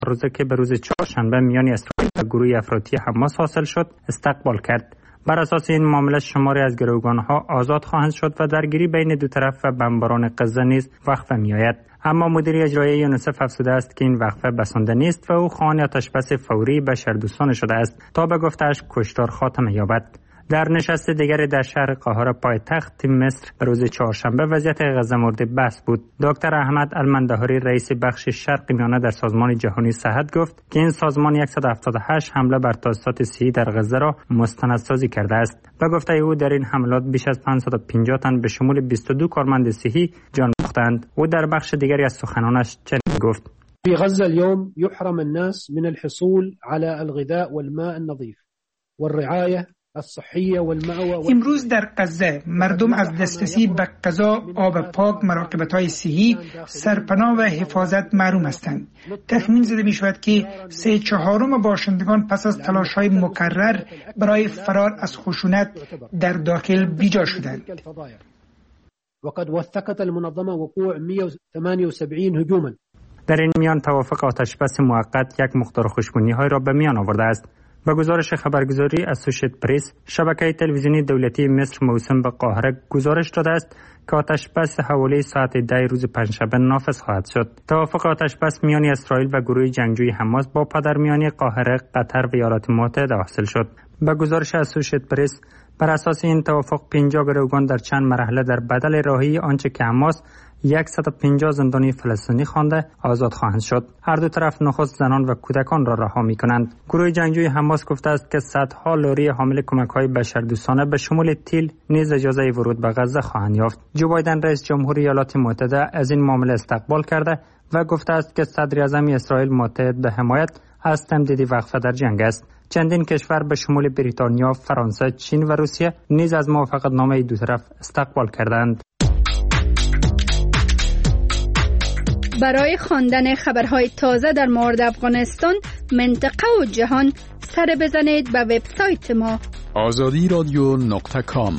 روزه که به روز چهارشنبه میان اسرائیل و گروه افراطی حماس حاصل شد استقبال کرد. بر اساس این معامله شماری از گروگانها آزاد خواهند شد و درگیری بین دو طرف و بمباران غزه نیز وقفه می‌آید. اما مدیر اجرایی یونیسف افزوده است که این وقفه بسنده نیست و او خواهان آتشبس فوری بشردوستانه شده است تا به گفته‌اش کشتار خاتمه یابد. در نشست دیگری در شهر قاهره پایتخت مصر به روز چهارشنبه وضعیت غزه مورد بحث بود. دکتر احمد المندهاری رئیس بخش شرق میانه در سازمان جهانی صحت گفت که این سازمان 178 حمله بر تاسیسات صحی در غزه را مستندسازی کرده است. به گفته او در این حملات بیش از 550 تن به شمول 22 کارمند صحی جان باختند. او در بخش دیگری از سخنانش چنین گفت: في غزة اليوم يحرم الناس من الحصول على الغذاء والماء النظيف والرعاية الصحية والمأوى. امروز در غزه مردم از دسترسی به غذا، آب پاک، مراقبت‌های صحی، سرپناه و حفاظت محروم هستند. تخمین زده می‌شود که 3/4 باشندگان پس از تلاش‌های مکرر برای فرار از خشونت در داخل بیجا شدند. وقد وثقت المنظمة وقوع 178 هجوما. در این میان توافق آتشبس موقت یک مقدار خوشبینی‌های را به میان آورده است. با گزارش خبرگزاری اسوشییتد پرس، شبکه تلویزیونی دولتی مصر موسوم به قاهره گزارش داده است که آتشبس حوالی ساعت 10 روز پنجشنبه نافذ خواهد شد. توافق آتشبس میان اسرائیل و گروه جنگجوی حماس با پادرمیانی قاهره، قطر و ایالات متحده حاصل شد. با گزارش اسوشییتد پرس، بر اساس این توافق 50 گروگان در چند مرحله در بدل راهی آنچه که حماس 150 زندانی فلسطینی خوانده آزاد خواهند شد. هر دو طرف نخست زنان و کودکان را رها می‌کنند. گروه جنگجوی حماس گفته است که صدها لوری حامل کمک‌های بشردوستانه به شمول تیل نیز اجازه ورود به غزه خواهند یافت. جو بایدن رئیس جمهوری ایالات متحده از این معامله استقبال کرده و گفته است که صدر اعظم اسرائیل متحد به حمایت از تمدید وقفه در جنگ است. چندین کشور به شمول بریتانیا، فرانسه، چین و روسیه نیز از موافقتنامه دو طرف استقبال کردند. برای خواندن خبرهای تازه در مورد افغانستان، منطقه و جهان سر بزنید به وبسایت ما azadiradio.com.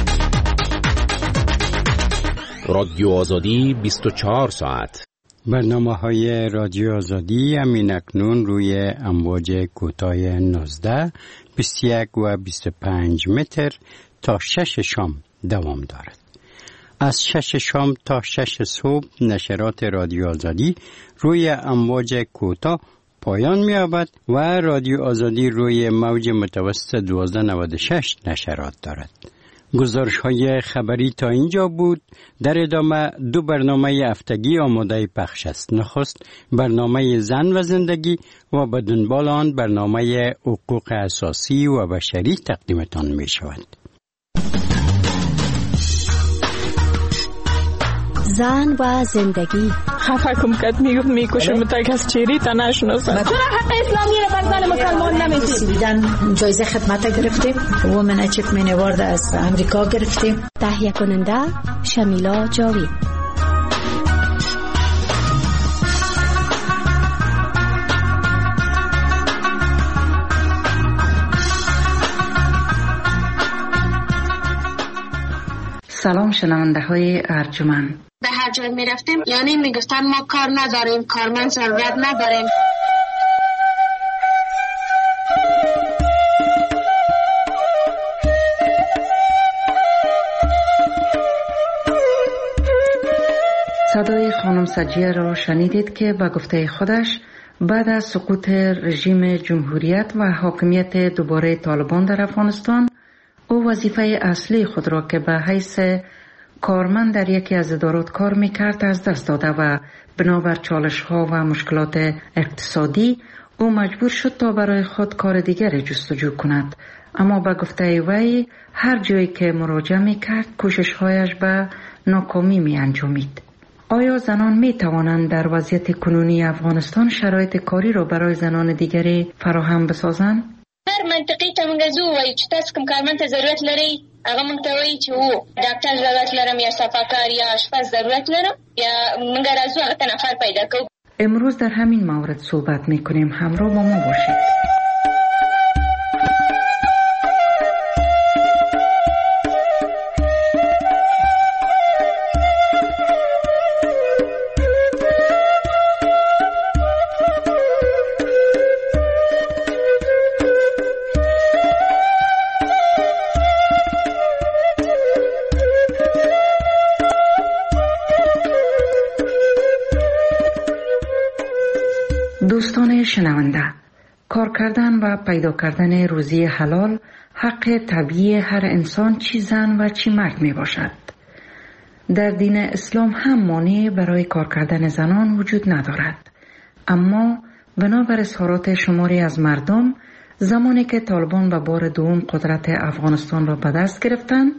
رادیو آزادی 24 ساعت. برنامه‌های رادیو آزادی همین اکنون روی امواج کوتاه 19، 21 و 25 متر تا 6 شام دوام دارد. از 6 شام تا 6 صبح نشرات رادیو آزادی روی امواج کوتاه پایان می‌یابد و رادیو آزادی روی موج متوسط 1296 نشرات دارد. گزارش‌های خبری تا اینجا بود. در ادامه دو برنامه هفتگی آماده پخش است. نخست برنامه زن و زندگی و به دنبال آن برنامه حقوق اساسی و بشری تقدیمتان می‌شود. زن و زندگی. خفه کم کد میکشم تا کس چیری تا نشناسم. چرا حق اسلامی رو بر زن مسلمان نمیدید؟ دیدن جایزه خدمت گرفتیم. وومن اچیومنت اوارد از امریکا گرفتیم. تهیه کننده شمیلا جاوید. سلام شنونده های ارجمند. به هر جای می رفتیم یعنی می گفتن ما کار نداریم، کارمند ضرورت نداریم. صدای خانم سجیه را شنیدید که به گفته خودش بعد از سقوط رژیم جمهوریت و حاکمیت دوباره طالبان در افغانستان، او وظیفه اصلی خود را که به حیث کارمند در یکی از ادارات کار میکرد از دست داده و بنابر چالش ها و مشکلات اقتصادی او مجبور شد تا برای خود کار دیگر جستجو کند. اما به گفته وی هر جایی که مراجعه میکرد کوشش هایش به ناکامی می انجامید. آیا زنان می توانند در وضعیت کنونی افغانستان شرایط کاری را برای زنان دیگری فراهم بسازند؟ هر منطقی ته مونږ زو وای چې تاسو کوم کارمند ته ضرورت لري هغه مونږ ته وایي چې وو ډاکټر ضرورت لرم یا صفاکار یا آشپز ضرورت لرم یا مونږ راځو هغه ته نفر پیدا کوو. امروز در همین مورد صحبت میکنیم. همراه با ما باشید. دوستان شنونده، کار کردن و پیدا کردن روزی حلال حق طبیعی هر انسان، چی زن و چی مرد می باشد. در دین اسلام هم مانعی برای کار کردن زنان وجود ندارد، اما بنابر اظهارات شماری از مردم، زمانی که طالبان به بار دوم قدرت افغانستان را به دست گرفتند،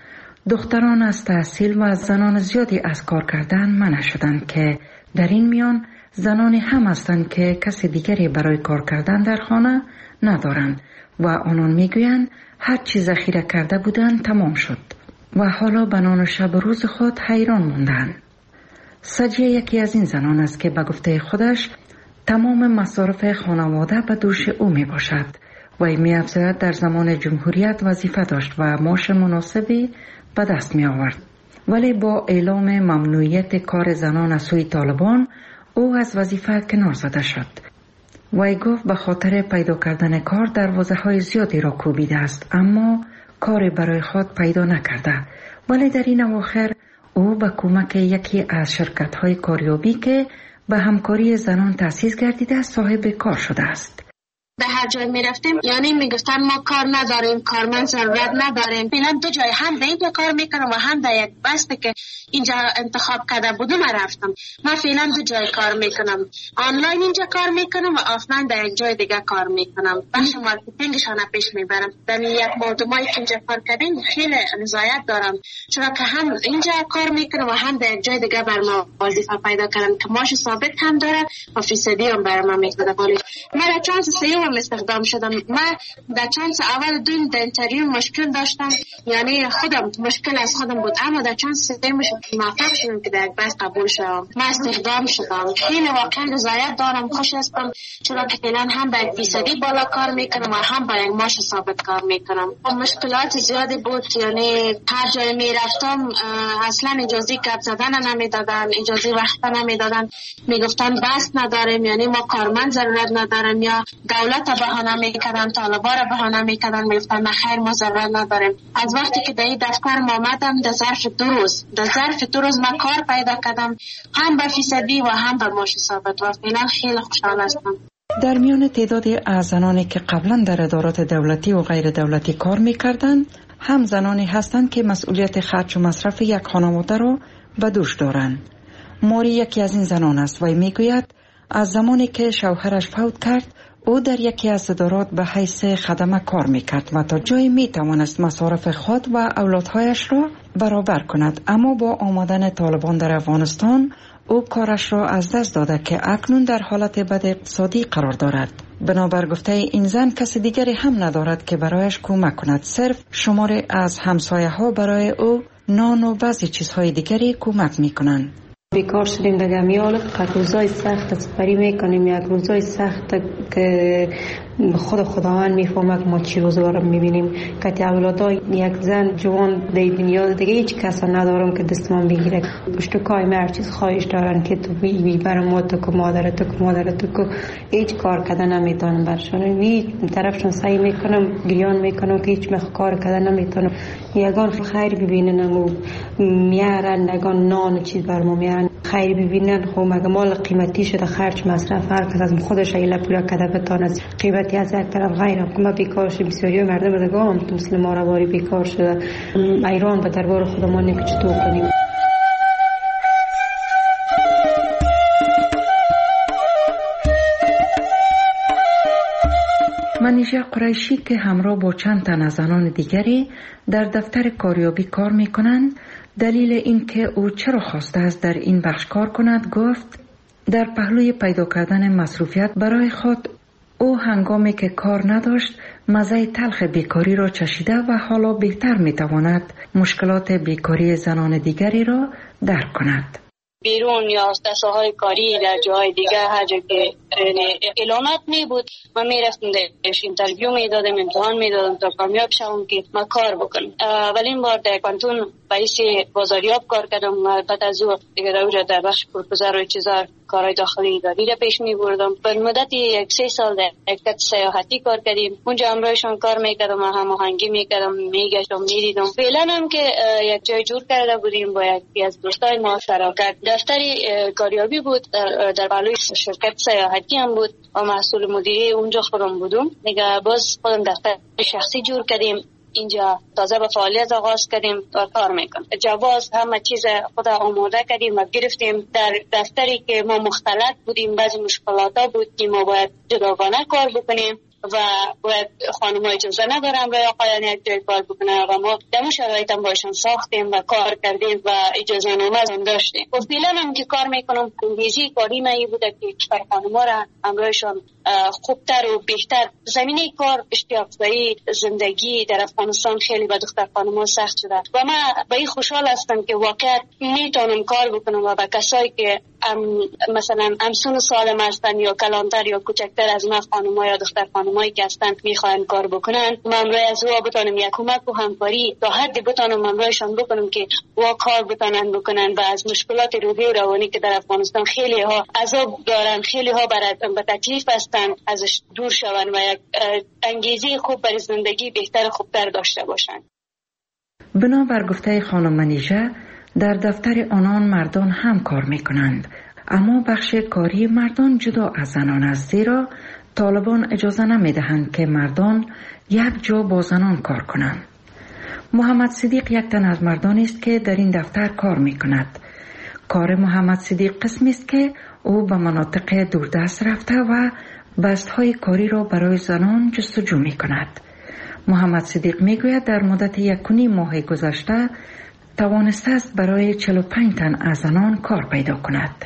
دختران از تحصیل و زنان زیادی از کار کردن منع شدند که در این میان زنانی هم هستند که کسی دیگری برای کار کردن در خانه ندارند و آنان میگویند هر چی ذخیره کرده بودند تمام شد و حالا به نان و شب روز خود حیران موندند. سجیه یکی از این زنان است که به گفته خودش تمام مصارف خانواده به دوش او می باشد و می افزاید در زمان جمهوریت وظیفه داشت و معاش مناسبی به دست می آورد. ولی با اعلام ممنوعیت کار زنان از سوی طالبان او از وظیفه کنار زده شد. وی گفت به خاطر پیدا کردن کار دروازه‌های زیادی را کوبیده است، اما کاری برای خود پیدا نکرده. ولی در این اواخر او به کمک یکی از شرکت‌های کاریابی که به همکاری زنان تأسیس گردیده صاحب کار شده است. به هر جای می رفتیم یعنی می گفتن ما کار نداریم، کارمند ضرورت نداریم. فعلا دو جای، هم به اینجا کار میکنم و هم در یک بسته که اینجا انتخاب کرده بودم رفتم. من فعلا دو جای کار میکنم، آنلاین اینجا کار میکنم و آفلاین در یک جای دیگه کار میکنم. بخش مارکتینگشان پیش میبرم. در یک مردمایی که اینجا کار کردیم خیلی رضایت دارم، چرا که هم اینجا کار میکنم و هم در یک جای دیگه بر ما وظیفه پیدا کردم که ماش ثابت هم داره و فیصدی هم بر ما میده. من چانس سیوم استخدام شدم. من در چانس اول دوم در اینترویو مشکل داشتم، یعنی خودم مشکل از خودم بود، اما در چانس سیوم موفق شدم که در یک بس قبول شدم. من استخدام شدم. خیلی واقعا رضایت دارم، خوش هستم، چرا که فعلا هم به فیصدی بالا کار میکنم و هم به یک معاش ثابت کار میکنم. مشکلات زیادی بود، یعنی هر جای میرفتم اصلا اجازه گپ زدن نمیدادن، اجازه وقت نمیدادن، میگفتن بس نداریم، یعنی ما کارمند ضرورت نداریم، یا دولت بهانه میکردن، طالبا را بهانه میکردن، میگفتن نه خیر ما ضرورت نداریم. از وقتی که در این دفتر ما آمدم در ظرف دو روز من کار پیدا کردم، هم به فیصدی و هم به معاش ثابت و فعلا خیلی خوشحال هستم. در میان تعدادی از زنانی که قبلا در ادارات دولتی و غیر دولتی کار میکردند، هم زنانی هستند که مسئولیت خرج و مصرف یک خانواده را به دوش دارند. ماری یکی از این زنان است و میگوید از زمانی که شوهرش فوت کرد او در یکی از ادارات به حیث خدمه کار میکرد و تا جایی میتوانست مصارف خود و اولادهایش را برابر کند، اما با آمدن طالبان در افغانستان او کارش را از دست داده که اکنون در حالت بد اقتصادی قرار دارد. بنابر گفته این زن کسی دیگری هم ندارد که برایش کمک کند، صرف شماری از همسایه ها برای او نان و بعضی چیزهای دیگری کمک میکنند. بیکار شدیم دیگه، میالت روزای سخت سپری میکنیم، یک روزای سخت که خداوند میفهمه که ما چی روزگار میبینیم. که اولادای یک زن جوان در دنیا دیگه هیچ کس ندارم که دستمان بگیره، پشت کای هر چیز خواهش دارن که تو بی برم ما تو که مادرت که هیچ کار کردن نمیتونم برشان. هیچ طرفشون سعی میکنم گریان میکنم که هیچ کار کردن نمیتونم. یگان خیر ببینن و میارن، یگان نان چیز بر ما میارن خیر ببینن. خب مگه مال قیمتی شده، خرج مصرف هر کس از خودش ایله پولا کرده بتونه قیمتی از یک طرف غیر که ما بیکار شده. بسیاری مردم دیگه هم مثل ما رواری بیکار شده. ایران به دربار خودمون که چطور کنیم. منیژه قریشی که همراه با چند تن از زنان دیگری در دفتر کاریابی کار میکنند، دلیل این که او چرا خواسته است در این بخش کار کند گفت در پهلوی پیدا کردن مصروفیت برای خود او هنگامی که کار نداشت مزه تلخ بیکاری را چشیده و حالا بهتر میتواند مشکلات بیکاری زنان دیگری را درک کند. بیرون یا ساحه‌های کاری در جاهای دیگه هر جا که اعلانات می بود ما میرفتیم درش اینترویو میدادم، امتحان میدادم تا کامیاب شوم که ما کار بکنم. ولی این بار در کانتون باعث بازاریاب کار کردم و بعد از او دیگه در بخش پروپوزر و چیزا کارهای داخلی اداری را پیش می‌بردم. به مدت 1-3 سال در شرکت سیاحتی کار کردیم. اونجا همراهشان کار می‌کردم و هماهنگی می‌کردم، می‌گشتم می‌دیدم. فعلا هم که یک جای جور کرده بودیم با یکی از دوستای ما شراکت. دفتری کاریابی بود در بالای شرکت سیاحتی هم بود و مسئول مدیری اونجا خودم بودم. دیگه باز خودم دفتر شخصی جور کردیم. اینجا تازه به فعالیت آغاز کردیم و کار میکنم. جواز همه چیز خود آماده کردیم و گرفتیم. در دفتری که ما مختلط بودیم بعضی مشکلاتا بود که ما باید جداگانه کار بکنیم و باید خانم‌ها اجازه ندارن و آقایان یک جای کار بکنن و ما در شرایط هم باشون ساختیم و کار کردیم و اجازه نامه هم داشتیم. و فعلا هم که کار میکنم انگیزی کاری من بوده که خانم‌ها را همراهشان خوبتر و بهتر زمینه کار اشتیاق زایی زندگی در افغانستان خیلی به دختر خانم‌ها سخت شده و من به این خوشحال هستم که واقعا میتونم کار بکنم و به کسایی که مثلا همسن سالم هستن یا کلانتر یا کوچکتر از من خانم‌ها یا دختر خانمایی که هستن میخوان کار بکنن من برای از او بتونم یک کمک و همکاری تا حدی بتونم همراهشان بکنم که وا کار بکنن و از مشکلات روحی و روانی که در افغانستان خیلی ها عذاب دارن، خیلی ها به تکلیف هستن ازش دور شون و یک انگیزه خوب برای زندگی بهتر خوبتر داشته باشن. بنابر گفته خانم منیژه در دفتر آنان مردان هم کار میکنند، اما بخش کاری مردان جدا از زنان است، زیرا طالبان اجازه نمیدهند که مردان یک جا با زنان کار کنند. محمد صدیق یک تن از مردان است که در این دفتر کار میکند. کار محمد صدیق قسمی است که او به مناطق دوردست رفته و بستهای کاری را برای زنان جستجو میکند. محمد صدیق میگوید در مدت 1.5 ماه گذشته توانسته است برای 45 تن از زنان کار پیدا کند.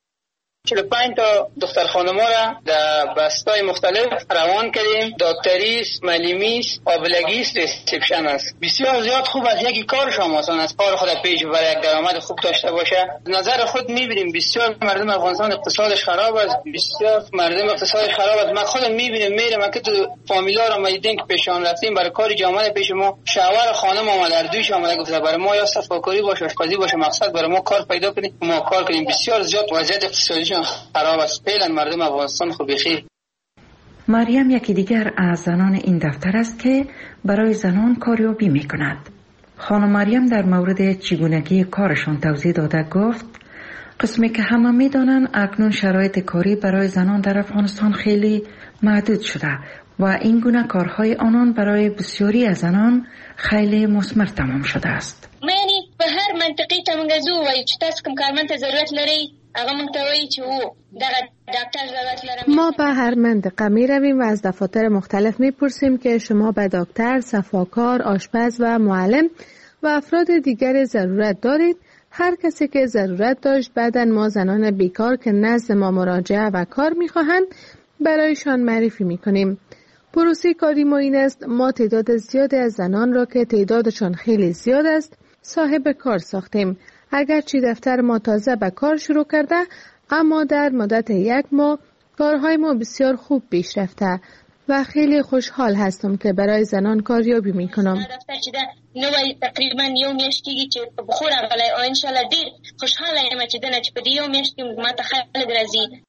45 تا دختر خانم‌ها را در بستای مختلف روان کردیم. دکتریست، معلمیست، آبلگیست، ریسپشن است. بسیار زیاد خوب از یکی کار شما از کار خود پیش برای یک درآمد خوب داشته باشه. نظر خود می‌بینیم بسیار مردم افغانستان اقتصادش خراب است. بسیار مردم اقتصادش خراب است. من خودم می‌بینم میرم که تو فامیلا را می‌دیدیم که پیشان رفتیم برای کار جامعه پیش ما شوهر خانم اومد در دوش اومد گفت برای ما یا صفاکاری باشه آشپزی باشه مقصد برای ما کار پیدا کنیم ما کار کنیم. بسیار زیاد وضعیت اقتصادی خراب است. فعلا مردم افغانستان خوب بخیر. مریم یکی دیگر از زنان این دفتر است که برای زنان کاریابی می کند. خانم مریم در مورد چگونگی کارشان توضیح داده گفت قسمی که همه می دانند اکنون شرایط کاری برای زنان در افغانستان خیلی محدود شده و این گونه کارهای آنان برای بسیاری از زنان خیلی مثمر تمام شده است. یعنی به هر منطقی تمنگزو و چه تاسو کوم کارمند ضرورت لري هغه مونږ ته وایي چې و دغه ډاکټر ضرورت لرم. ما به هر منطقه می رویم و از دفاتر مختلف می پرسیم که شما به دکتر، صفاکار، آشپز و معلم و افراد دیگر ضرورت دارید. هر کسی که ضرورت داشت بعداً ما زنان بیکار که نزد ما مراجعه و کار می خواهند برایشان معرفی می کنیم. پروسه کاری ما این است ما تعداد زیادی از زنان را که تعدادشان خیلی زیاد است صاحب کار ساختیم. اگرچه دفتر ما تازه به کار شروع کرده اما در مدت 1 ماه کارهای ما بسیار خوب پیش رفته و خیلی خوشحال هستم که برای زنان کاریابی میکنم. دفتر چې نو تقریبا یو میاشت کېږي چې په بخور راغلی او ان شاء الله ډیر خوشحاله یم چې دنه چې په دې یو میاشت کې ما ته خلک راځي.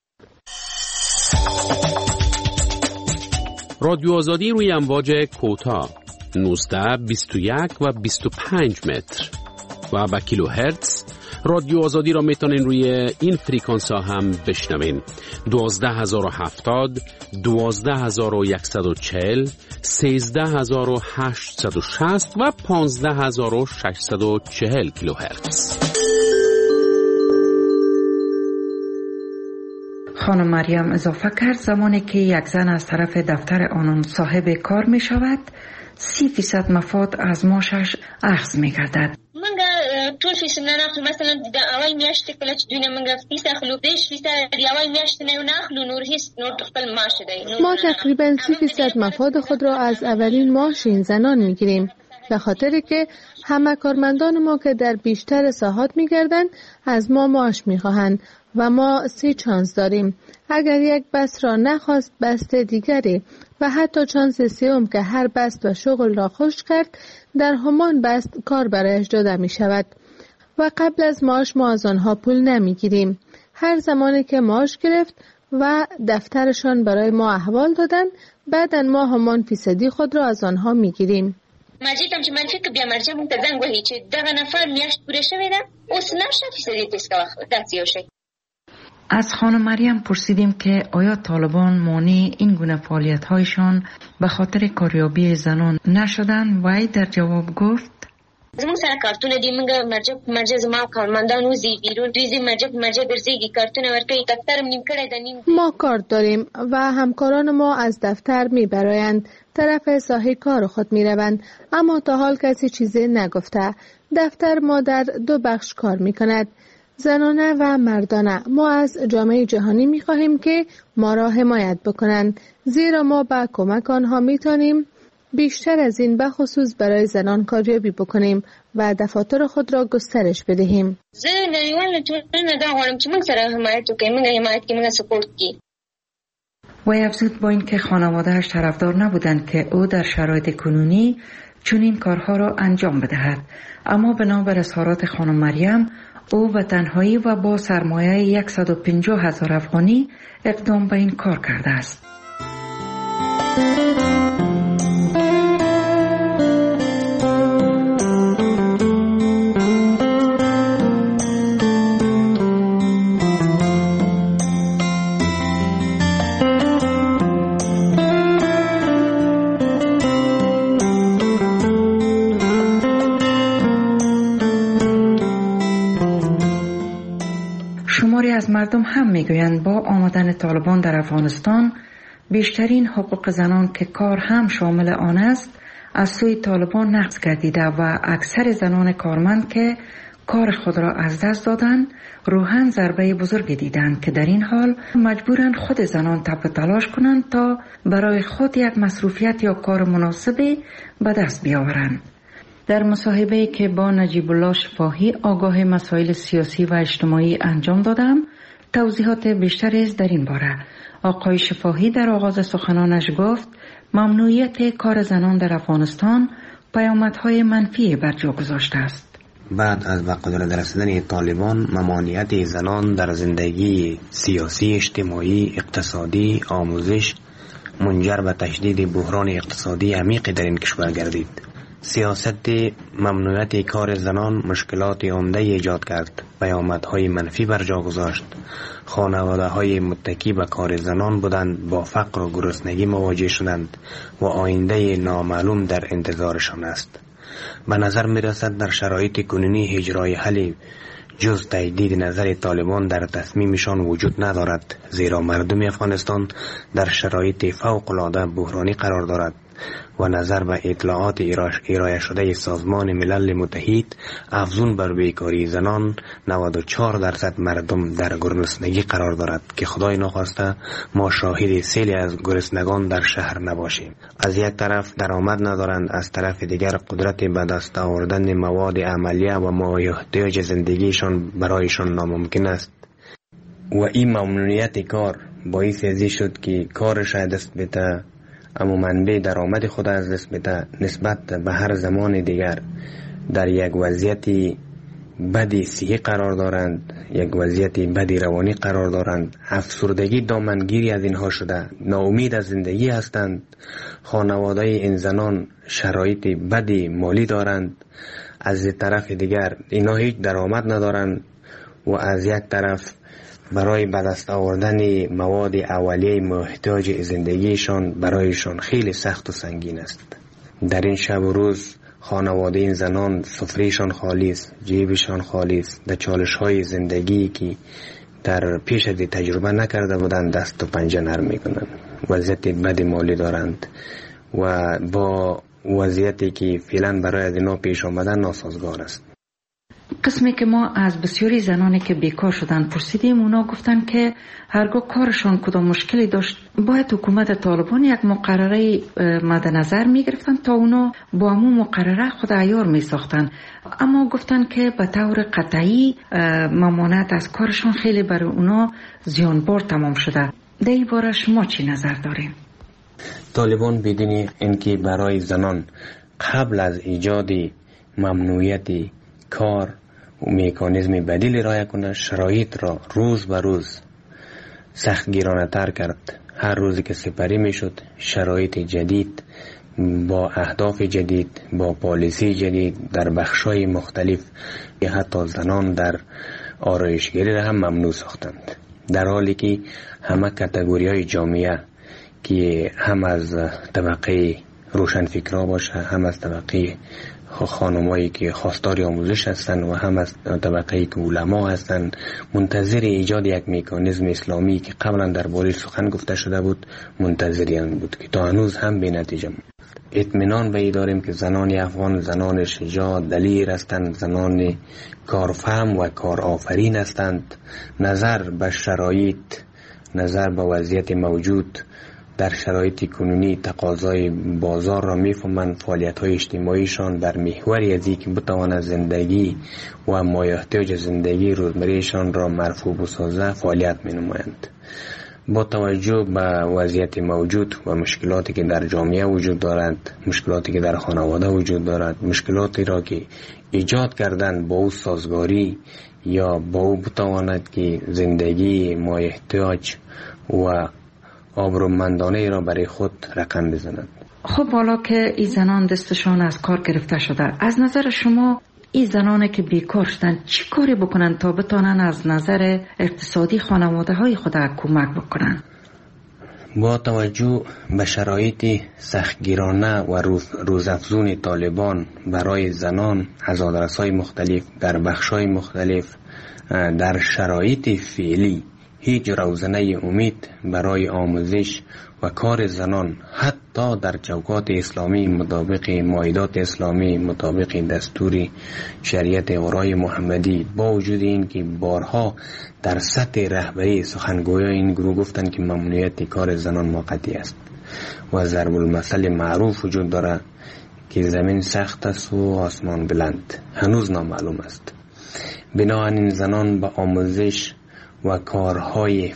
رادیو آزادی روی امواج کوتاه 19 21 و 25 متر و با کیلو هرتز. رادیو آزادی را میتونین روی این فریکانس ها هم بشنوین. 12070 12140 13860 و 15640 کیلو هرتز. خانم مریم اضافه کرد زمانی که یک زن از طرف دفتر آنان صاحب کار می شود 30% مفاد از معاشش اخذ می گردد. ټول فیس نه ناخلو مثلا د اول میاشتې کله چې دوی نه موږ فیس اخلو 10% د اول میاشتې نه ناخلو نور هیڅ نور خپل معاش دی. ما تقریبا 30% مفاد خود را از اولین معاش این زنان میگیریم به خاطر که همه کارمندان ما که در بیشتر ساحات میگردند از ما معاش میخواهند و ما 3 چانس داریم. اگر یک بست را نخواست بست دیگری و حتی چانس سوم که هر بست و شغل را خوش کرد در همان بست کار برایش داده می شود و قبل از معاش ما از آنها پول نمی گیریم. هر زمانی که معاش گرفت و دفترشان برای ما احوال دادن، بعداً ما همان فیصدی خود را از آنها میگیریم. مجیدم چې من فکر بیا مرجع مونږ ته زنګ وهي چې دغه نفر میاشت پوره شوې ده، اوس نشه فیصدي تیز کوه داسې یو شی. از خانم مریم پرسیدیم که آیا طالبان مانع این گونه فعالیت‌هایشان به خاطر کاریابی زنان نشدن؟ وی در جواب گفت زموږ سره کارتونه دي، موږ مرجع زما کارمندان وزي بیرون دوی مرجع ګرځېږي، کارتونه ورکوي، دفترم نیم کړی ده نیم. ما کارت داریم و همکاران ما از دفتر میبرایند، طرف ساحه کار خود میروند، اما تا حال کسی چیزی نگفته. دفتر ما در 2 بخش کار میکند، زنانه و مردانه. ما از جامعه جهانی میخواهیم که ما را حمایت بکنند، زیرا ما با کمک آنها میتونیم بیشتر از این به خصوص برای زنان کاریابی بکنیم و دفاتر خود را گسترش بدهیم. زه نړیوال ټولنه دا غواړم چې موږ سره حمایت وکړي، موږ حمایت کې موږ سپورت کړي. وی افزود با اینکه خانواده‌اش طرفدار نبودند که او در شرایط کنونی چنین کارها را انجام بدهد، اما بنابر اظهارات خانم مریم او به تنهایی و با سرمایه 150,000 افغانی اقدام به این کار کرده است. شماری از مردم هم میگویند با آمدن طالبان در افغانستان بیشترین حقوق زنان که کار هم شامل آن است از سوی طالبان نقض گردیده و اکثر زنان کارمند که کار خود را از دست دادند روحاً ضربه بزرگی دیدند که در این حال مجبورند خود زنان تب تلاش کنند تا برای خود یک مصروفیت یا کار مناسبی به دست بیاورند. در مصاحبه‌ای که با نجیب الله شفاهی آگاه مسائل سیاسی و اجتماعی انجام دادم توضیحات بیشتری در این باره. آقای شفاهی در آغاز سخنانش گفت ممنوعیت کار زنان در افغانستان پیامدهای منفی بر جا گذاشته است. بعد از به قدرت رسیدن طالبان ممانعت زنان در زندگی سیاسی، اجتماعی، اقتصادی، آموزش منجر به تشدید بحران اقتصادی عمیق در این کشور گردید. سیاست ممنوعیت کار زنان مشکلات عمده ایجاد کرد، پیامدهای منفی بر جا گذاشت. خانواده‌های متکی به کار زنان بودند با فقر و گرسنگی مواجه شدند و آینده نامعلوم در انتظارشان است. به نظر می‌رسد در شرایط کنونی هیچ راه حلی جز تجدید نظر طالبان در تصمیمشان وجود ندارد، زیرا مردم افغانستان در شرایط فوق‌العاده بحرانی قرار دارد و نظر به اطلاعات ارائه شده سازمان ملل متحد افزون بر بیکاری زنان 94% مردم در گرسنگی قرار دارد که خدای نخواسته ما شاهد سیلی از گرسنگان در شهر نباشیم. از یک طرف درآمد ندارند، از طرف دیگر قدرت به دست آوردن مواد عملیه و مایحتاج زندگیشان برایشان ناممکن است و این ممنوعیت کار باعث ازی شد که کارش دست بده اما منبع درآمد خود از دست بده، نسبت به هر زمان دیگر در یک وضعیت بدی صحی قرار دارند، یک وضعیت بدی روانی قرار دارند. افسردگی دامنگیری از اینها شده، ناامید از زندگی هستند. خانواده این زنان شرایط بدی مالی دارند، از طرف دیگر اینا هیچ درآمد ندارند و از یک طرف برای به دست آوردن مواد اولیه محتاج زندگیشان برایشان خیلی سخت و سنگین است. در این شب و روز خانواده این زنان سفرهشان خالی است، جیبشان خالی است. در چالش‌های زندگی که در پیش از تجربه نکرده بودند دست و پنجه نرم می‌کنند. وضعیت بد مالی دارند و با وضعیتی که فعلا برای اینا پیش آمدن ناسازگار است. قسمی که ما از بسیاری زنانی که بیکار شدن پرسیدیم، اونا گفتن که هرگاه کارشان کدام مشکلی داشت باید حکومت طالبان یک مقرره مد نظر می گرفتن تا اونا با همون مقرره خود عیار می ساختن، اما گفتن که به طور قطعی ممانعت از کارشان خیلی برای اونا زیانبار تمام شده. در این باره شما چی نظر دارین؟ طالبان بدون اینکه برای زنان قبل از ایجاد ممنوعیت کار مکانیزم بدیل رعایت کنه، شرایط را روز به روز سخت گیرانه تر کرد. هر روزی که سپری می شد شرایط جدید با اهداف جدید، با پالیسی جدید در بخشای مختلف، حتی زنان در آرایشگری را هم ممنوع ساختند، در حالی که همه کاتگوری های جامعه که هم از طبقه روشنفکرها باشه، هم از طبقه خانمایی که خواستار آموزش هستند و هم از طبقه که علما هستند، منتظر ایجاد یک مکانیزم اسلامی که قبلا در باره سخن گفته شده بود منتظریان بود که تا هنوز هم به نتیجه. اطمینان به داریم که زنان افغان زنان شجاع دلیر هستند، زنان کارفهم و کارآفرین هستند. نظر به شرایط، نظر به وضعیت موجود در شرایط کنونی تقاضای بازار را میفهمند. فعالیت‌های اجتماعیشان در محوری از اینکه بتواند زندگی و مایحتاج زندگی روزمرهشان را مرفوع بسازه فعالیت می‌نمایند. با توجه به وضعیت موجود و مشکلاتی که در جامعه وجود دارد، مشکلاتی که در خانواده وجود دارد، مشکلاتی را که ایجاد کردن با او سازگاری یا با او بتواند که زندگی مایحتاج و آبرومندانه را برای خود رقم بزند. خب حالا که این زنان دستشان از کار گرفته شده، از نظر شما این زنانی که بیکار شدن چی کاری بکنن تا بتانن از نظر اقتصادی خانواده های خود کمک بکنن؟ با توجه به شرایط سختگیرانه و روزافزون طالبان برای زنان از آدرس‌های مختلف در بخش‌های مختلف، در شرایط فعلی هیچ روزنه امید برای آموزش و کار زنان حتی در چوکات اسلامی مطابق مائدات اسلامی، مطابق دستور شریعت غرای محمدی، با وجود این که بارها در سطح رهبری سخنگویان این گروه گفتند که ممنوعیت کار زنان موقتی است و ضرب المثل معروف وجود دارد که زمین سخت است و آسمان بلند، هنوز نامعلوم است. بنابراین زنان با آموزش و کارهای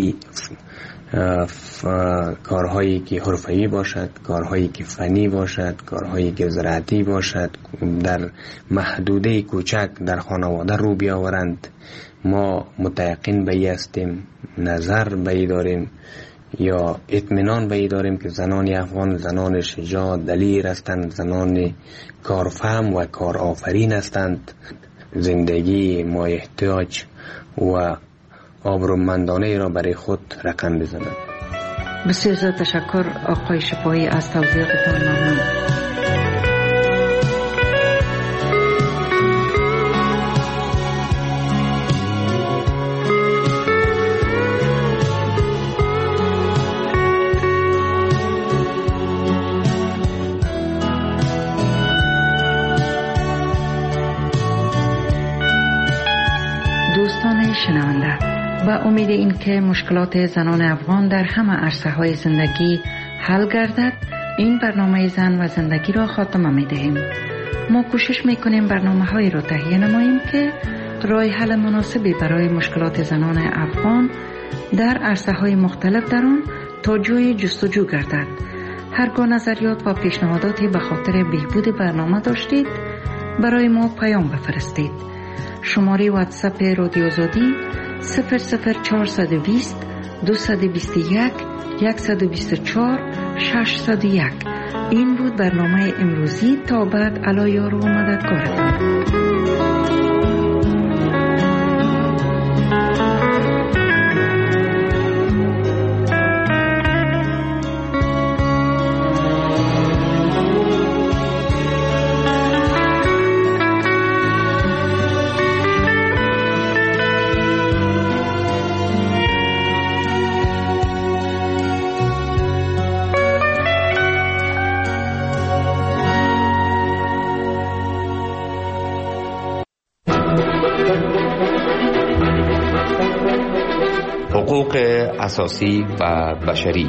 کارهایی که حرفه‌ای باشد، کارهایی که فنی باشد، کارهایی که زراعتی باشد، در محدوده کوچک در خانواده رو بیاورند. ما متیقن به هستیم، نظر به داریم یا اطمینان به داریم که زنان افغان زنان شجاع دلیر هستند، زنان کارفهم و کارآفرین هستند، زندگی مایحتاج و آبرومندانه را برای خود رقم بزنند. بسیار زیاد تشکر آقای شفایی از توضیحاتتان. ممنون. دوستان شنونده، با امید این که مشکلات زنان افغان در همه عرصه‌های زندگی حل گردد، این برنامه زن و زندگی را خاتمه می‌دهیم. ما کوشش می‌کنیم برنامه‌هایی را تهیه نماییم که راه حل مناسبی برای مشکلات زنان افغان در عرصه‌های مختلف در آن تا جای جستجو گردد. هرگاه نظریات و پیشنهاداتی به خاطر بهبود برنامه داشتید، برای ما پیام بفرستید. شماره واتساپ رادیو آزادی 00420 221 124 601. این بود برنامه امروزی. تا بعد علی یار و مددگارتان. حقوق اساسی و بشری.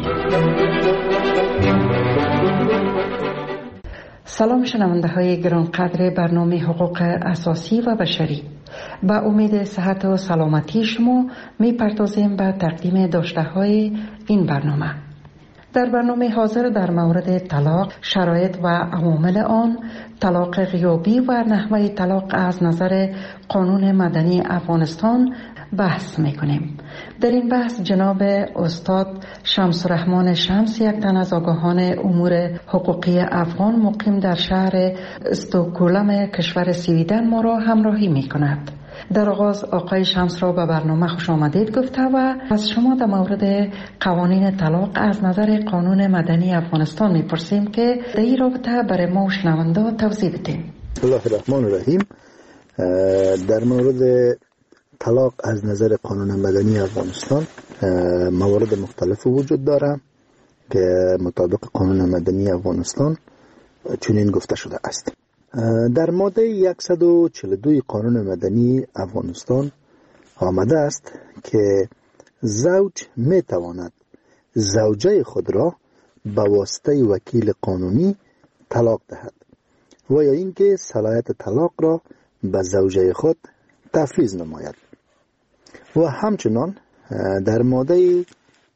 سلام شنونده های گرانقدر برنامه حقوق اساسی و بشری. با امید صحت و سلامتی شما می پردازیم به تقدیم داشته های این برنامه. در برنامه حاضر در مورد طلاق، شرایط و عوامل آن، طلاق غیابی و نحوه طلاق از نظر قانون مدنی افغانستان بحث میکنیم. در این بحث جناب استاد شمس الرحمن شمس، یک تن از آگاهان امور حقوقی افغان مقیم در شهر استکهلم کشور سویدن ما را همراهی میکند. در آغاز آقای شمس را به برنامه خوش آمدید گفته و از شما در مورد قوانین طلاق از نظر قانون مدنی افغانستان میپرسیم که در این رابطه برای ما شنونده توضیح بدیم. بسم الله الرحمن الرحیم. در مورد طلاق از نظر قانون مدنی افغانستان موارد مختلف وجود داره که مطابق قانون مدنی افغانستان چنین گفته شده است. در ماده 142 قانون مدنی افغانستان آمده است که زوج می تواند زوجه خود را به واسطه وکیل قانونی طلاق دهد و یا اینکه صلاحیت طلاق را به زوجه خود تفویض نماید. و همچنان در ماده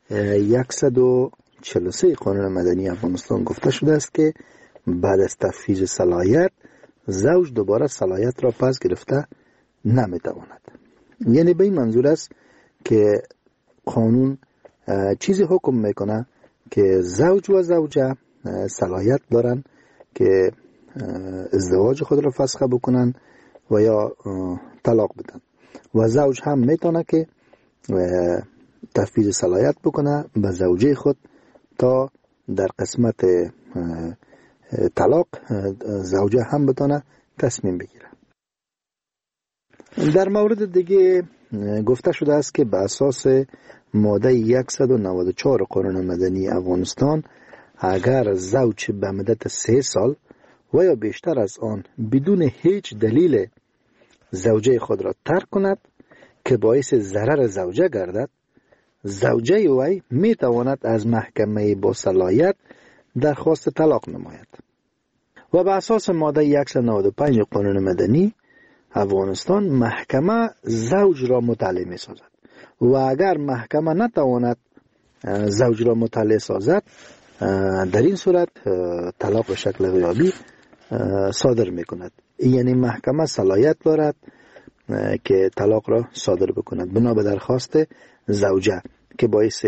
143 قانون مدنی افغانستان گفته شده است که بعد از تفویض صلاحیت زوج دوباره صلاحیت را پس گرفته نمیتواند. یعنی به این منظور است که قانون چیزی حکم میکنه که زوج و زوجه صلاحیت دارن که ازدواج خود را فسخ بکنن و یا طلاق بدن و زوج هم میتونه که تفویض صلاحیت بکنه به زوجه خود تا در قسمت طلاق زوجه هم بتونه تصمیم بگیره. در مورد دیگه گفته شده است که به اساس ماده 194 قانون مدنی افغانستان اگر زوج به مدت 3 سال و یا بیشتر از آن بدون هیچ دلیل زوجه خود را ترک کند که باعث ضرر زوجه گردد، زوجه وی می تواند از محکمه با صلاحیت درخواست طلاق نماید. و به اساس ماده 195 قانون مدنی افغانستان محکمه زوج را مطلع می سازد و اگر محکمه نتواند زوج را مطلع سازد در این صورت طلاق به شکل غیابی صادر می کند. یعنی محکمه صلاحیت دارد که طلاق را صادر بکند بنا به درخواست زوجه که باعث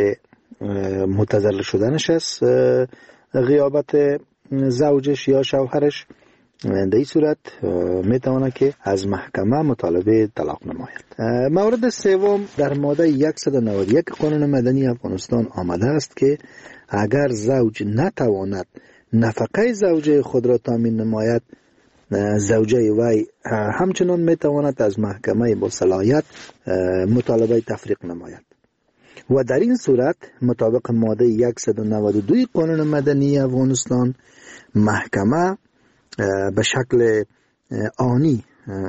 متضرر شدنش است غیابت زوجش یا شوهرش. در این صورت میتواند که از محکمه مطالبه طلاق نماید. مورد سوم در ماده 191 قانون مدنی افغانستان آمده است که اگر زوج نتواند نفقه زوجه خود را تامین نماید، زوجه وی همچنان میتواند از محکمه با صلاحیت مطالبه تفریق نماید و در این صورت مطابق ماده 192 قانون مدنی افغانستان محکمه به شکل آنی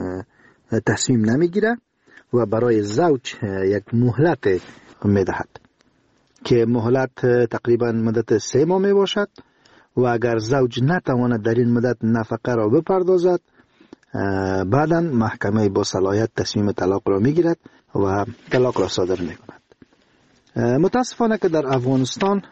تصمیم نمیگیره و برای زوج یک مهلت میدهد که مهلت تقریبا مدت 3 ماه می باشد و اگر زوج نتواند در این مدت نفقه را بپردازد بعدا محکمه با صلاحیت تصمیم طلاق را میگیرد و طلاق را صادر میکند. متاسفانه که در افغانستان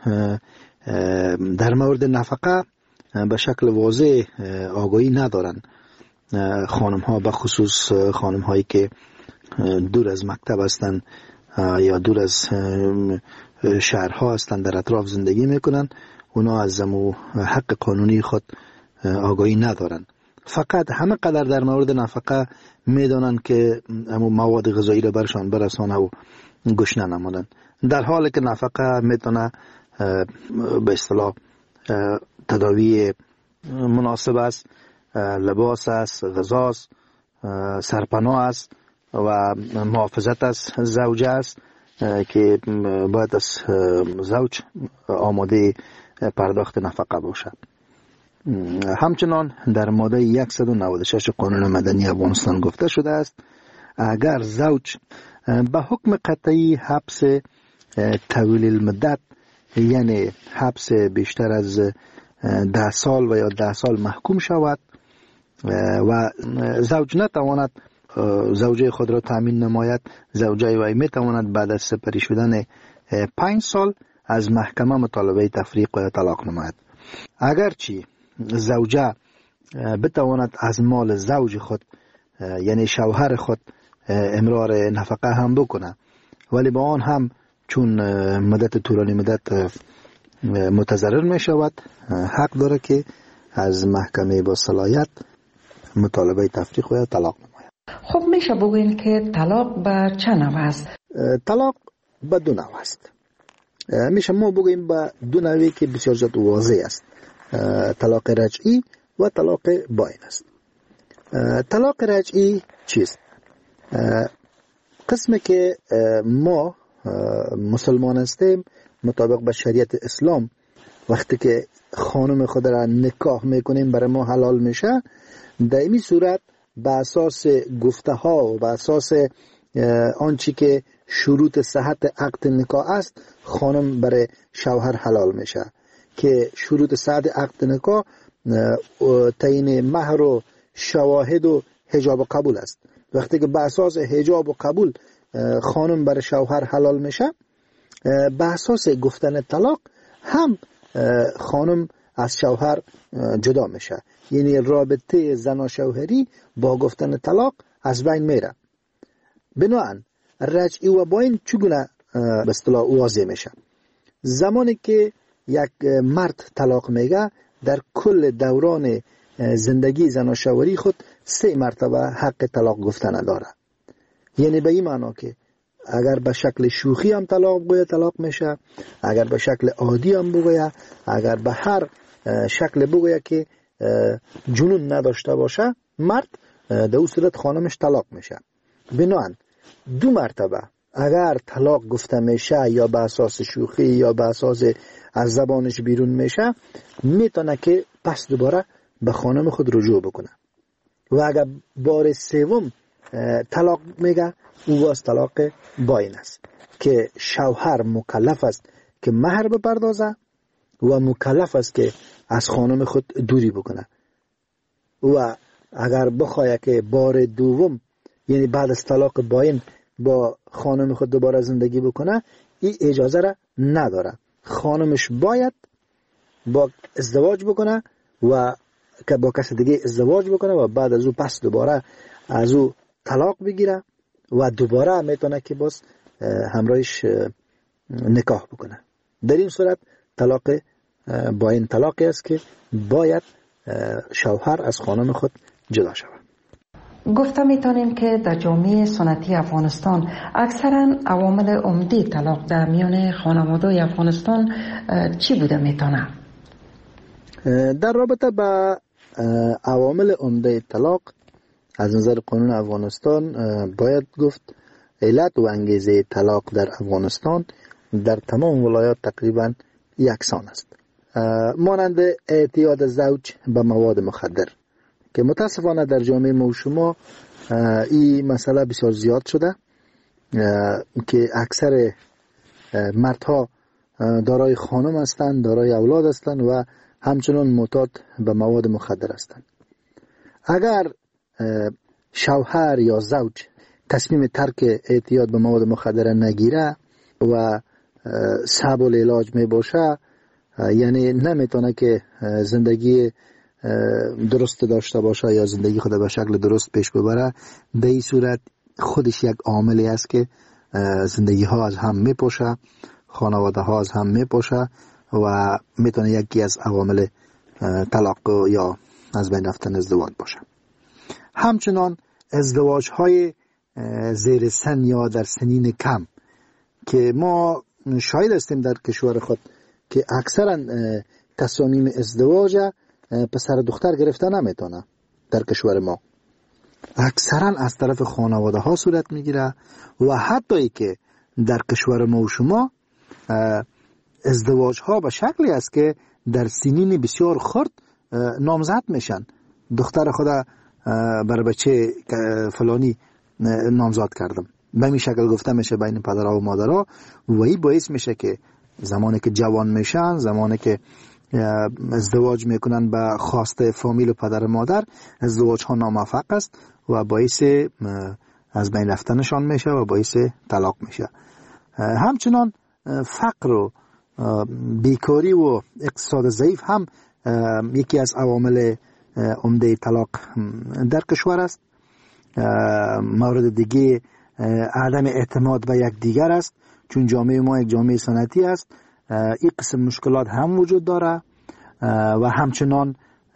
در مورد نفقه به شکل واضح آگاهی ندارن خانم ها، به خصوص خانم هایی که دور از مکتب هستند یا دور از شهرها هستند در اطراف زندگی میکنن. اونا از حق قانونی خود آگاهی ندارن، فقط همه قدر در مورد نفقه میدانن که مواد غذایی را برشان برسانه و گوش نمانن، در حالی که نفقه میتونه به اصطلاح تداوی مناسب است، لباس است، غذا است، سرپناه است و محافظت از زوجه است که باید از زوج آماده پرداخت نفقه باشد. همچنان در ماده 196 قانون مدنی افغانستان گفته شده است اگر زوج به حکم قطعی حبس طویل المدت یعنی حبس بیشتر از 10 سال و یا 10 سال محکوم شود و زوج نتواند زوجه خود را تامین نماید، زوجه وی می تواند بعد از سپری شدن 5 سال از محکمه مطالبه تفریق و طلاق نماید. اگرچه زوجه بتواند از مال زوج خود یعنی شوهر خود امرار نفقه هم بکنه، ولی با آن هم چون مدت طولانی مدت متضرر می شود، حق داره که از محکمه با صلاحیت مطالبه تفریق و طلاق نماید. خب میشه بگوین که طلاق به چه نوع است؟ طلاق به دو نوع است. میشه ما بگوییم به دو نوعی که بسیار زیاد واضح است. طلاق رجعی و طلاق باین است. طلاق رجعی چیست؟ قسمی که ما مسلمان هستیم مطابق به شریعت اسلام وقتی که خانم خود را نکاح میکنیم برای ما حلال میشه، در این صورت به اساس گفته ها و به اساس آنچه که شروط صحت عقد نکاح است خانم برای شوهر حلال میشه که شروط صحت عقد نکاح تعیین مهر و شواهد و حجاب و قبول است. وقتی که به اساس حجاب و قبول خانم برای شوهر حلال میشه، به اساس گفتن طلاق هم خانم از شوهر جدا میشه، یعنی رابطه زن و شوهری با گفتن طلاق از بین میره. بنابراین رجعی و باین چگونه به اصطلاح واضح میشه؟ زمانی که یک مرد طلاق میگه در کل دوران زندگی زن و شوهری خود 3 مرتبه حق طلاق گفتن داره. یعنی به این معنا که اگر به شکل شوخی هم طلاق بگویه طلاق میشه، اگر به شکل عادی هم بگویه، اگر به هر شکل بگویه که جنون نداشته باشه مرد، در اون صورت خانمش طلاق میشه. بنابراین 2 مرتبه اگر طلاق گفته میشه یا به اساس شوخی یا به اساس از زبانش بیرون میشه، میتونه که پس دوباره به خانم خود رجوع بکنه. و اگر بار 3 طلاق میگه، او واس طلاق باین است که شوهر مکلف است که مهر بپردازه و مکلف است که از خانم خود دوری بکنه. و اگر بخواه که بار 2 یعنی بعد از طلاق باین با خانم خود دوباره زندگی بکنه، این اجازه را نداره. خانمش باید با ازدواج بکنه و که با کس دیگه ازدواج بکنه و بعد از او پس دوباره از او طلاق بگیره و دوباره میتونه که باز همراهش نکاح بکنه. در این صورت طلاق باین طلاقی است که باید شوهر از خانم خود جدا شود. گفته میتونیم که در جامعه سنتی افغانستان اکثرا عوامل عمده طلاق در میان خانواده افغانستان چی بوده میتونه؟ در رابطه با عوامل عمده طلاق از نظر قانون افغانستان باید گفت علت و انگیزه طلاق در افغانستان در تمام ولایات تقریبا یکسان است، مانند اعتیاد زوج به مواد مخدر که متاسفانه در جامعه ما و شما این مسئله بسیار زیاد شده که اکثر مردها دارای خانم هستند، دارای اولاد هستند و همچنان معتاد به مواد مخدر هستند. اگر شوهر یا زوج تصمیم ترک اعتیاد به مواد مخدر نگیره و صعب العلاج می باشه، یعنی نمیتونه که زندگی درست داشته باشه یا زندگی خود به شکل درست پیش ببره، به این صورت خودش یک عاملی است که زندگی ها از هم میپاشه، خانواده ها از هم میپاشه و میتونه یکی از عوامل طلاق یا از بین رفتن ازدواج باشه. همچنان ازدواج های زیر سن یا در سنین کم که ما شاهد هستیم در کشور خود که اکثرا تصامیم ازدواج پسر دختر گرفته نمیتونه. در کشور ما اکثرا از طرف خانواده ها صورت میگیره و حتی ای که در کشور ما و شما ازدواج ها به شکلی است که در سنین بسیار خرد نامزد میشن. دختر خدا برای بچه فلانی نامزد کردم، به این شکل گفته میشه بین پدرها و مادرها و این باعث میشه که زمانی که جوان میشن، زمانی که ازدواج میکنن به خواسته فامیل و پدر و مادر، ازدواج ها ناموفق است و باعث از بین رفتنشان میشه و باعث طلاق میشه. همچنان فقر و بیکاری و اقتصاد ضعیف هم یکی از عوامل عمده طلاق در کشور است. مورد دیگه عدم اعتماد به یکدیگر است، چون جامعه ما یک جامعه سنتی است. این قسم مشکلات هم وجود داره و همچنان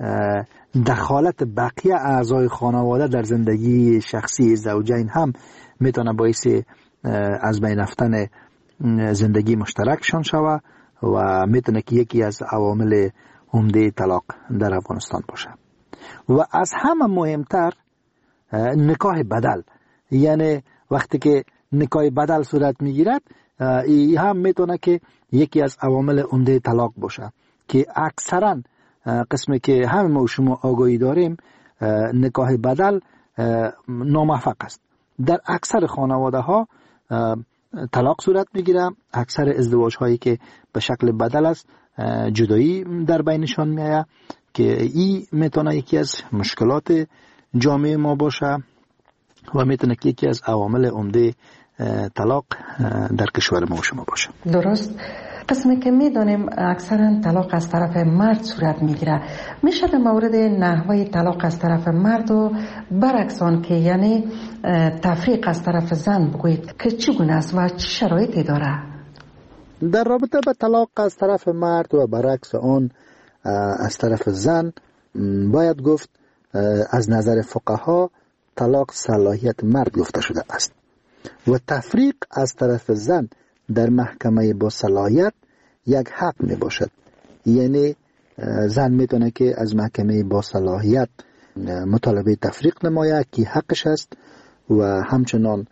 دخالت بقیه اعضای خانواده در زندگی شخصی زوجین هم میتونه باعث از بین رفتن زندگی مشترکشان شوه و میتونه که یکی از عوامل عمده طلاق در افغانستان باشه. و از همه مهمتر نکاح بدل، یعنی وقتی که نکاح بدل صورت میگیرد این هم میتونه که یکی از عوامل عمده طلاق باشه که اکثرا قسمی که همه ما شما آگاهی داریم نکاح بدل ناموفق است. در اکثر خانواده ها طلاق صورت میگیره. اکثر ازدواج هایی که به شکل بدل است جدایی در بینشان میآید که این میتونه یکی از مشکلات جامعه ما باشه و میتونه که یکی از عوامل عمده طلاق در کشور ما شما باشه. درست. قسمی که میدونیم اکثرا طلاق از طرف مرد صورت میگیره، میشه در مورد نحوه طلاق از طرف مرد و برعکسان که یعنی تفریق از طرف زن بگویید که چگونه است و چه شرایطی داره؟ در رابطه با طلاق از طرف مرد و برعکس آن از طرف زن باید گفت از نظر فقها طلاق صلاحیت مرد گفته شده است و تفریق از طرف زن در محکمه با صلاحیت یک حق می باشد. یعنی زن میتونه که از محکمه با صلاحیت مطالبه تفریق نماید که حقش است و همچنان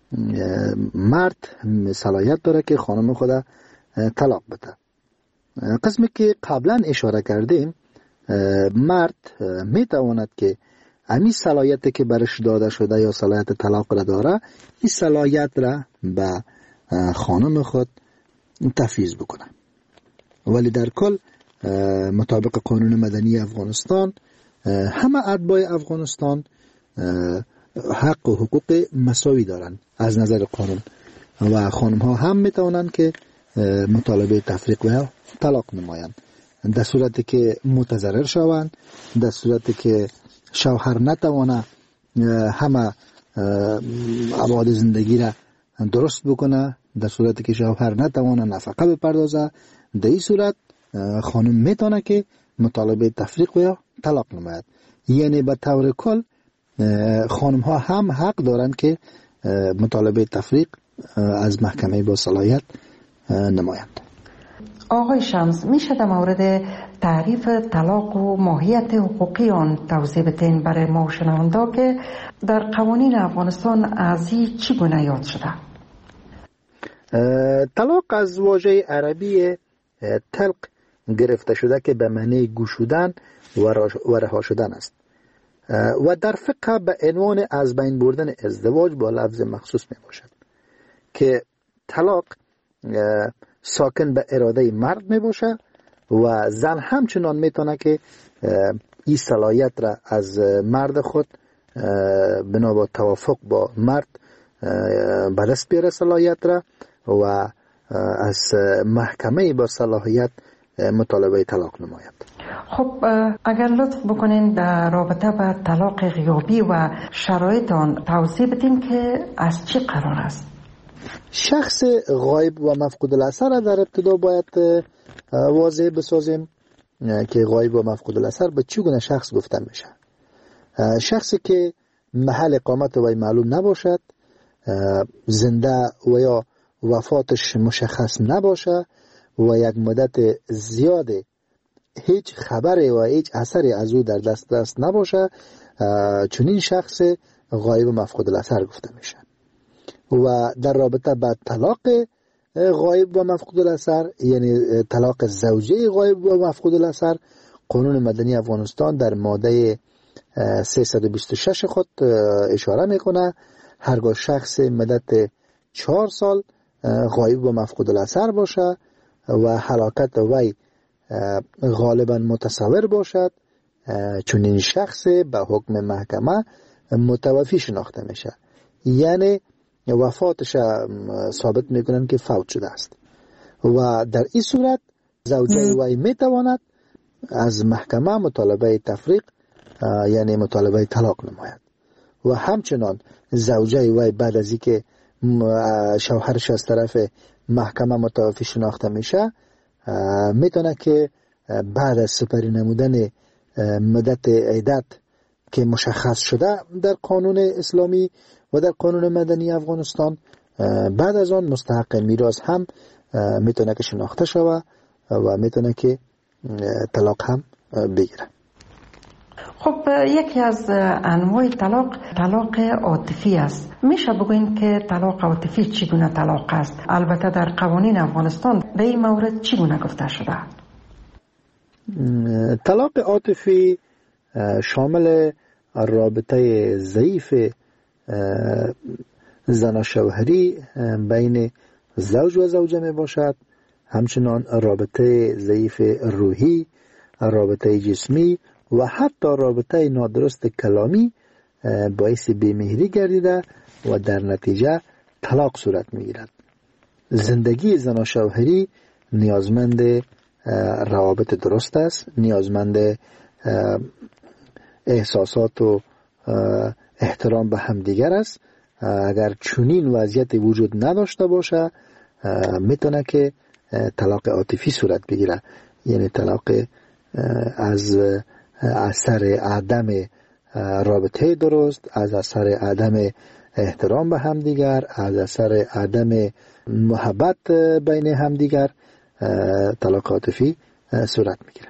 مرد صلاحیت داره که خانم خود طلاق بده. قسمی که قبلا اشاره کردیم مرد میتواند که همین صلاحیت که برش داده شده یا صلاحیت طلاق را داره این صلاحیت را به خانم خود تفویض بکنه. ولی در کل مطابق قانون مدنی افغانستان همه اتباع افغانستان حق و حقوق مساوی دارند از نظر قانون و خانم ها هم میتوانند که مطالبه تفریق و طلاق نمایند در صورتی که متضرر شوند، در صورتی که شوهر نتوانه همه ابعاد زندگی را درست بکنه، در صورتی که شوهر نتوانه نفقه بپردازه، در این صورت خانم میتونه که مطالبه تفریق و طلاق نماید. یعنی به طور کل خانم ها هم حق دارند که مطالبه تفریق از محکمه با صلاحیت نمایند. آقای شمس، میشه در مورد تعریف طلاق و ماهیت حقوقی آن توضیح بدین برای ما شنوندا که در قوانین افغانستان از این چگونه یاد شده؟ طلاق از واژه عربی طلق گرفته شده که به معنی گشودن و رها شدن است و در فقه به عنوان از بین بردن ازدواج با لفظ مخصوص می باشد که طلاق ساکن به اراده مرد می باشه و زن همچنان می تونه که این صلاحیت را از مرد خود بنا با توافق با مرد به دست بیاره صلاحیت را و از محکمه با صلاحیت مطالبه طلاق نماید. خب اگر لطف بکنین در رابطه با طلاق غیابی و شرایط آن توضیح بدین که از چی قرار است؟ شخص غایب و مفقود الاثر در ابتدا باید واضح بسازیم که غایب و مفقود الاثر به چگونه شخص گفته میشه. شخصی که محل اقامت وی معلوم نباشد، زنده و یا وفاتش مشخص نباشه و یک مدت زیاد هیچ خبری و هیچ اثری از او در دست نباشه، چنین شخص غایب و مفقود الاثر گفته میشه. و در رابطه با طلاق غایب و مفقود الاثر، یعنی طلاق زوجه غایب و مفقود الاثر، قانون مدنی افغانستان در ماده 326 خود اشاره میکنه هرگاه شخص مدت 4 سال غایب و مفقود الاثر باشه و هلاکت وی غالبا متصور باشد، چون این شخص به حکم محکمه متوفی شناخته میشه، یعنی وفاتش ثابت میکنن که فوت شده است و در این صورت زوجه وی میتواند از محکمه مطالبه تفریق یعنی مطالبه طلاق نماید و همچنان زوجه وی بعد از اینکه شوهرش از طرف محکمه متوفی شناخته میشه میتونه که بعد از سپری نمودن مدت عدت که مشخص شده در قانون اسلامی و در قانون مدنی افغانستان بعد از آن مستحق میراث هم میتونه که شناخته شود و میتونه که طلاق هم بگیره. خب یکی از انواع طلاق عاطفی است. میشه بگوین که طلاق عاطفی چگونه طلاق است؟ البته در قوانین افغانستان به این مورد چگونه گفته شده؟ طلاق عاطفی شامل رابطه ضعیف زن شوهری بین زوج و زوجه می باشد، همچنان رابطه ضعیف روحی، رابطه جسمی و حتی رابطه نادرست کلامی باعث بیمهری گردیده و در نتیجه طلاق صورت می گیرد. زندگی زن و شوهری نیازمند روابط درست است، نیازمند احساسات و احترام به همدیگر است. اگر چنین وضعیت وجود نداشته باشه میتونه که طلاق عاطفی صورت بگیره، یعنی طلاق از اثر عدم رابطه درست، از اثر عدم احترام به همدیگر، از اثر عدم محبت بین همدیگر طلاق عاطفی صورت میگیره.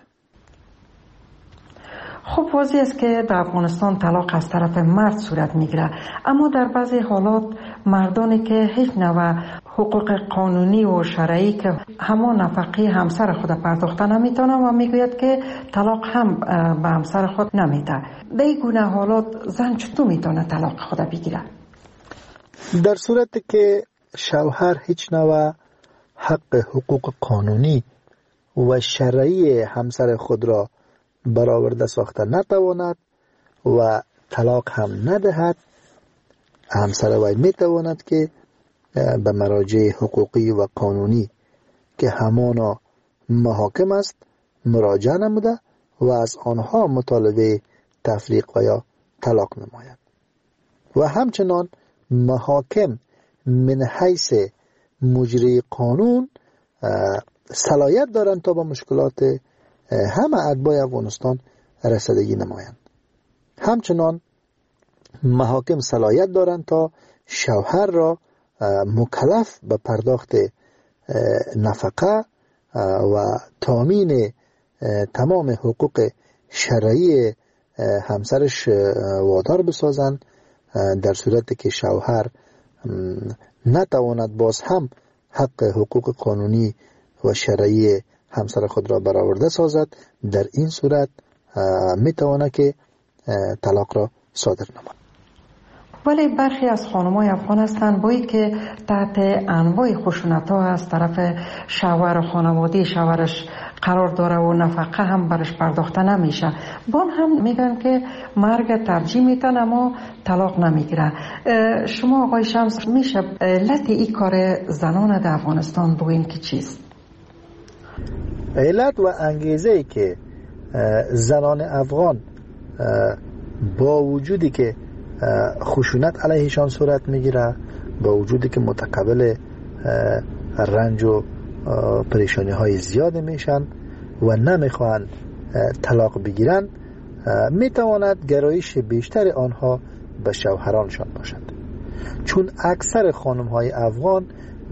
خب واضح است که در افغانستان طلاق از طرف مرد صورت میگیره، اما در بعضی حالات مردانی که هیچ نوع حقوق قانونی و شرعی که همان نفقه همسر خود پرداخته نمیتونه و میگوید که طلاق هم به همسر خود نمیده. در این گونه حالات زن چطور میتونه طلاق خود بگیره؟ در صورتی که شوهر هیچ نوع حق حقوق قانونی و شرعی همسر خود را برآورده ساخته نتواند و طلاق هم ندهد، همسر وی میتواند که به مراجع حقوقی و قانونی که همانا محاکم است مراجعه نموده و از آنها مطالبه تفریق و یا طلاق نماید. و همچنان محاکم من حیث مجری قانون صلاحیت دارند تا با مشکلات همه اتباع افغانستان رسیدگی نمایند. همچنان محاکم صلاحیت دارند تا شوهر را مکلف به پرداخت نفقه و تامین تمام حقوق شرعی همسرش وادار بسازند، در صورتی که شوهر نتواند باز هم حق حقوق قانونی و شرعی همسر خود را برآورده سازد. در این صورت میتواند که طلاق را صادر نماید. ولی برخی از خانم‌های افغان هستند بایی که تحت انواع خشونت‌ها از طرف شوهر و خانواده شوهرش قرار داره و نفقه هم برش پرداخته نمیشه، بان هم میگن که مرگ ترجیح میتن اما طلاق نمیگیره. شما آقای شمس میشه علت این کار زنان در افغانستان بگوین که چیست؟ علت و انگیزه‌ای که زنان افغان با وجودی که خشونت علیهشان صورت میگیره، با وجودی که متقبل رنج و پریشانی های زیاد میشن و نمیخوان طلاق بگیرن، میتواند گرایش بیشتر آنها به شوهرانشان باشد. چون اکثر خانم های افغان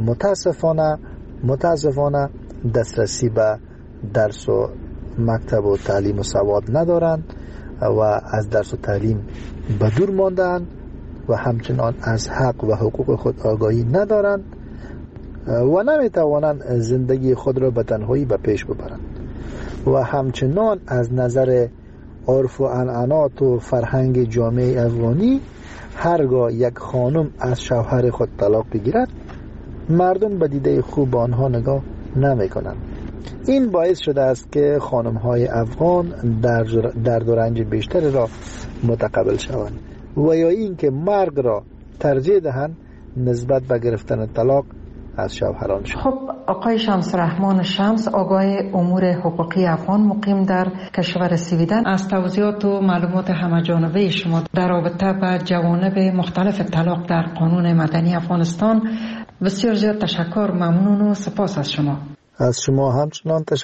متاسفانه دسترسی به درس و مکتب و تعلیم و سواد ندارند و از درس و تعلیم به دور ماندند و همچنان از حق و حقوق خود آگاهی ندارند و نمیتوانند زندگی خود را به تنهایی به پیش ببرند و همچنان از نظر عرف و عنعنات و فرهنگ جامعه افغانی هرگاه یک خانم از شوهر خود طلاق بگیرد مردم به دیده خوب آنها نگاه نمی کنند. این باعث شده است که خانم های افغان درد و رنج بیشتر را متقبل شوند و یا این که مرگ را ترجیح دهند نسبت به گرفتن طلاق از شوهران شما. خب آقای شمس رحمان شمس، آگاه امور حقوقی افغان مقیم در کشور سویدن، از توضیحات و معلومات همه‌جانبه شما در رابطه با جوانب مختلف طلاق در قانون مدنی افغانستان بسیار زیاد تشکر، ممنون و سپاس از شما. از شما همچنان تشکر.